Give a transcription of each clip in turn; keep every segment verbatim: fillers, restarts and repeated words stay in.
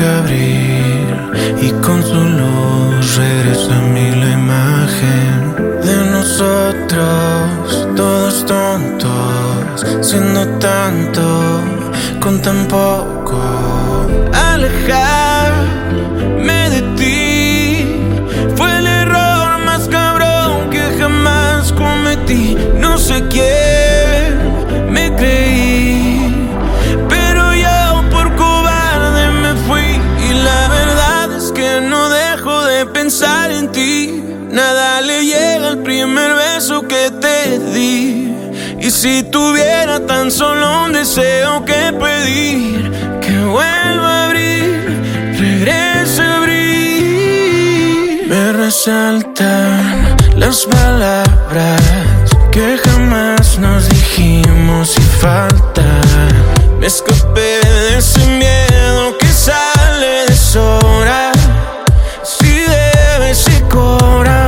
abrir y con su luz regresa a mí la imagen de nosotros, todos tontos, siendo tanto con tan poco. Alejarme de ti fue el error más cabrón que jamás cometí. No sé quién me creí, pero yo por cobarde me fui. Y la verdad es que no dejo de pensar en ti. Nada le llega al primer beso que te di. Y si tuviera tan solo un deseo que pedir, que vuelva a abrir, regrese a abrir. Me resaltan las palabras que jamás nos dijimos y faltan. Me escapé de ese miedo que sale de sobra. Si debes se cobra.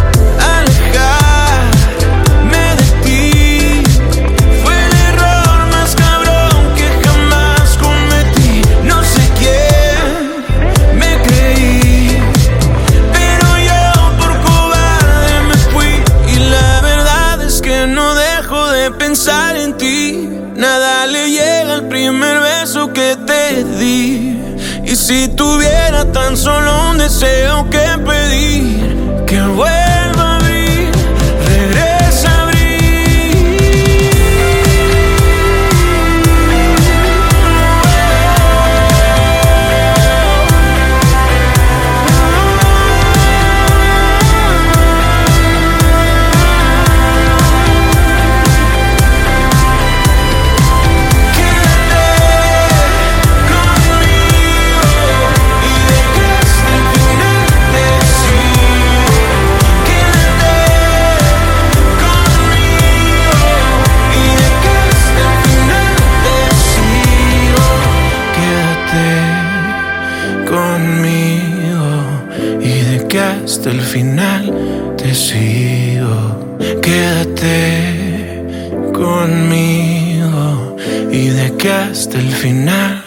Pensar en ti, nada le llega al primer beso que te di. Y si tuviera tan solo un deseo que pedir, que vuelva a abrir, regresa a abrir. Hasta el final te sigo. Quédate conmigo y de que hasta el final